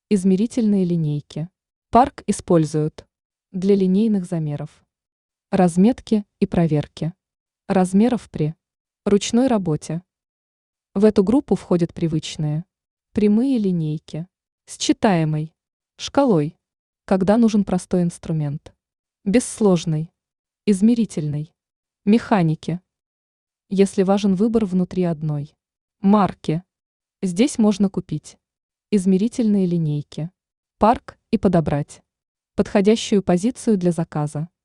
Измерительные линейки. Парк используют для линейных замеров, разметки и проверки размеров при ручной работе. В эту группу входят привычные прямые линейки с читаемой шкалой, когда нужен простой инструмент, бессложный, измерительный, механики, если важен выбор внутри одной марки. Здесь можно купить измерительные линейки, парк и подобрать подходящую позицию для заказа.